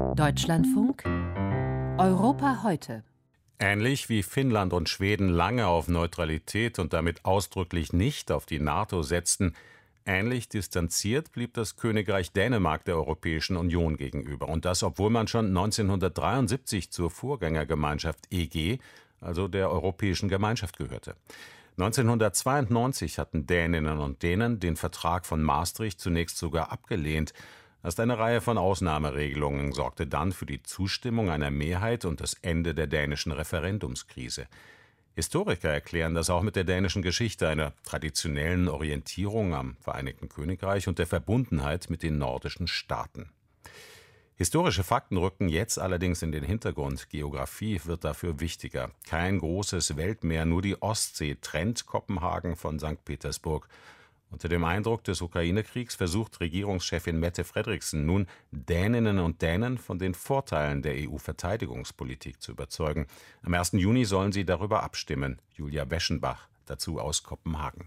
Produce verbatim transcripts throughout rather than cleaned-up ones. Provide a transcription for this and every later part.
Deutschlandfunk Europa heute. Ähnlich wie Finnland und Schweden lange auf Neutralität und damit ausdrücklich nicht auf die NATO setzten, ähnlich distanziert blieb das Königreich Dänemark der Europäischen Union gegenüber. Und das, obwohl man schon neunzehnhundertdreiundsiebzig zur Vorgängergemeinschaft E G, also der Europäischen Gemeinschaft, gehörte. neunzehnhundertzweiundneunzig hatten Däninnen und Dänen den Vertrag von Maastricht zunächst sogar abgelehnt. Erst eine Reihe von Ausnahmeregelungen sorgte dann für die Zustimmung einer Mehrheit und das Ende der dänischen Referendumskrise. Historiker erklären das auch mit der dänischen Geschichte, einer traditionellen Orientierung am Vereinigten Königreich und der Verbundenheit mit den nordischen Staaten. Historische Fakten rücken jetzt allerdings in den Hintergrund. Geografie wird dafür wichtiger. Kein großes Weltmeer, nur die Ostsee trennt Kopenhagen von Sankt Petersburg. Unter dem Eindruck des Ukraine-Kriegs versucht Regierungschefin Mette Frederiksen nun, Däninnen und Dänen von den Vorteilen der E U-Verteidigungspolitik zu überzeugen. Am ersten Juni sollen sie darüber abstimmen. Julia Weschenbach, dazu aus Kopenhagen.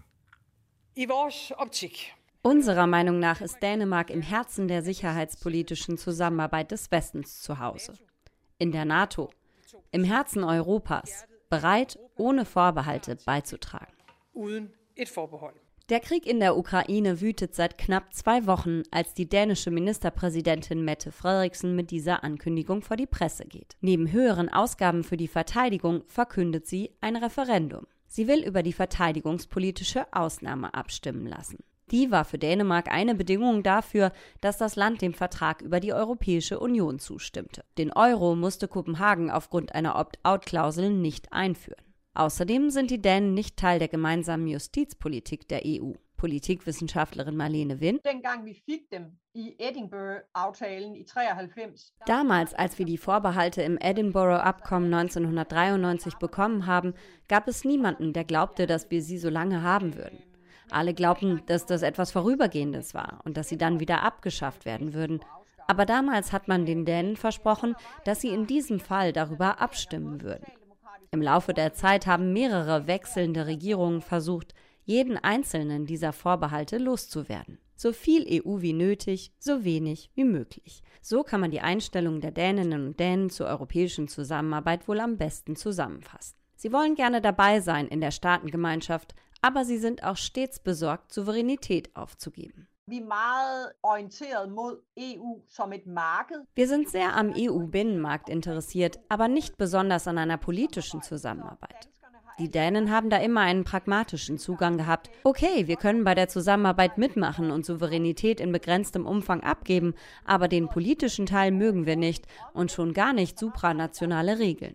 Unserer Meinung nach ist Dänemark im Herzen der sicherheitspolitischen Zusammenarbeit des Westens zu Hause. In der NATO, im Herzen Europas, bereit, ohne Vorbehalte beizutragen. Der Krieg in der Ukraine wütet seit knapp zwei Wochen, als die dänische Ministerpräsidentin Mette Frederiksen mit dieser Ankündigung vor die Presse geht. Neben höheren Ausgaben für die Verteidigung verkündet sie ein Referendum. Sie will über die verteidigungspolitische Ausnahme abstimmen lassen. Die war für Dänemark eine Bedingung dafür, dass das Land dem Vertrag über die Europäische Union zustimmte. Den Euro musste Kopenhagen aufgrund einer Opt-out-Klausel nicht einführen. Außerdem sind die Dänen nicht Teil der gemeinsamen Justizpolitik der E U. Politikwissenschaftlerin Marlene Wind. Damals, als wir die Vorbehalte im Edinburgh-Abkommen neunzehnhundertdreiundneunzig bekommen haben, gab es niemanden, der glaubte, dass wir sie so lange haben würden. Alle glaubten, dass das etwas Vorübergehendes war und dass sie dann wieder abgeschafft werden würden. Aber damals hat man den Dänen versprochen, dass sie in diesem Fall darüber abstimmen würden. Im Laufe der Zeit haben mehrere wechselnde Regierungen versucht, jeden einzelnen dieser Vorbehalte loszuwerden. So viel E U wie nötig, so wenig wie möglich. So kann man die Einstellung der Däninnen und Dänen zur europäischen Zusammenarbeit wohl am besten zusammenfassen. Sie wollen gerne dabei sein in der Staatengemeinschaft, aber sie sind auch stets besorgt, Souveränität aufzugeben. Wir sind sehr am E U-Binnenmarkt interessiert, aber nicht besonders an einer politischen Zusammenarbeit. Die Dänen haben da immer einen pragmatischen Zugang gehabt. Okay, wir können bei der Zusammenarbeit mitmachen und Souveränität in begrenztem Umfang abgeben, aber den politischen Teil mögen wir nicht und schon gar nicht supranationale Regeln.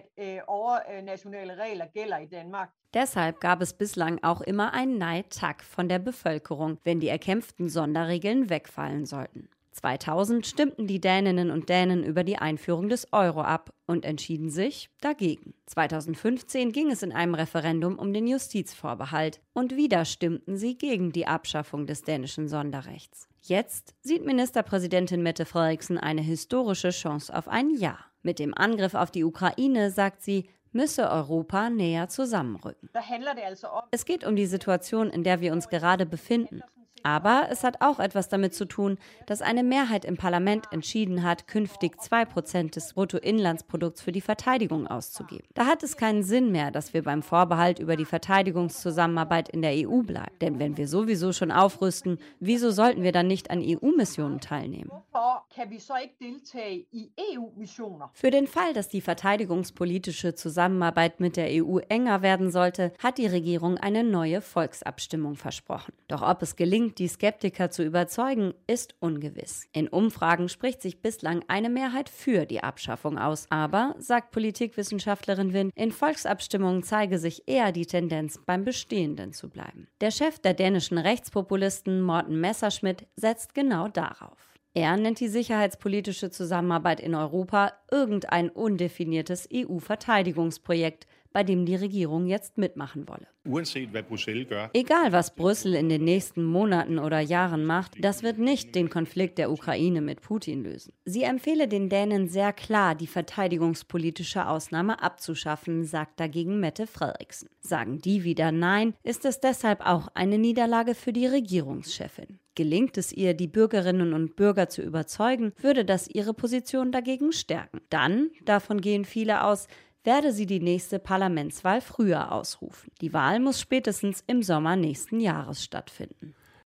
Deshalb gab es bislang auch immer ein Nein-Tak von der Bevölkerung, wenn die erkämpften Sonderregeln wegfallen sollten. zweitausend stimmten die Däninnen und Dänen über die Einführung des Euro ab und entschieden sich dagegen. zweitausendfünfzehn ging es in einem Referendum um den Justizvorbehalt und wieder stimmten sie gegen die Abschaffung des dänischen Sonderrechts. Jetzt sieht Ministerpräsidentin Mette Frederiksen eine historische Chance auf ein Ja. Mit dem Angriff auf die Ukraine, sagt sie, müsse Europa näher zusammenrücken. Es geht um die Situation, in der wir uns gerade befinden. Aber es hat auch etwas damit zu tun, dass eine Mehrheit im Parlament entschieden hat, künftig zwei Prozent des Bruttoinlandsprodukts für die Verteidigung auszugeben. Da hat es keinen Sinn mehr, dass wir beim Vorbehalt über die Verteidigungszusammenarbeit in der E U bleiben. Denn wenn wir sowieso schon aufrüsten, wieso sollten wir dann nicht an E U-Missionen teilnehmen? Für den Fall, dass die verteidigungspolitische Zusammenarbeit mit der E U enger werden sollte, hat die Regierung eine neue Volksabstimmung versprochen. Doch ob es gelingt, die Skeptiker zu überzeugen, ist ungewiss. In Umfragen spricht sich bislang eine Mehrheit für die Abschaffung aus. Aber, sagt Politikwissenschaftlerin Wind, in Volksabstimmungen zeige sich eher die Tendenz, beim Bestehenden zu bleiben. Der Chef der dänischen Rechtspopulisten, Morten Messerschmidt, setzt genau darauf. Er nennt die sicherheitspolitische Zusammenarbeit in Europa irgendein undefiniertes E U-Verteidigungsprojekt, bei dem die Regierung jetzt mitmachen wolle. Egal, was Brüssel in den nächsten Monaten oder Jahren macht, das wird nicht den Konflikt der Ukraine mit Putin lösen. Sie empfehle den Dänen sehr klar, die verteidigungspolitische Ausnahme abzuschaffen, sagt dagegen Mette Frederiksen. Sagen die wieder Nein, ist es deshalb auch eine Niederlage für die Regierungschefin. Gelingt es ihr, die Bürgerinnen und Bürger zu überzeugen, würde das ihre Position dagegen stärken. Dann, davon gehen viele aus, werde sie die nächste Parlamentswahl früher ausrufen. Die Wahl muss spätestens im Sommer nächsten Jahres stattfinden.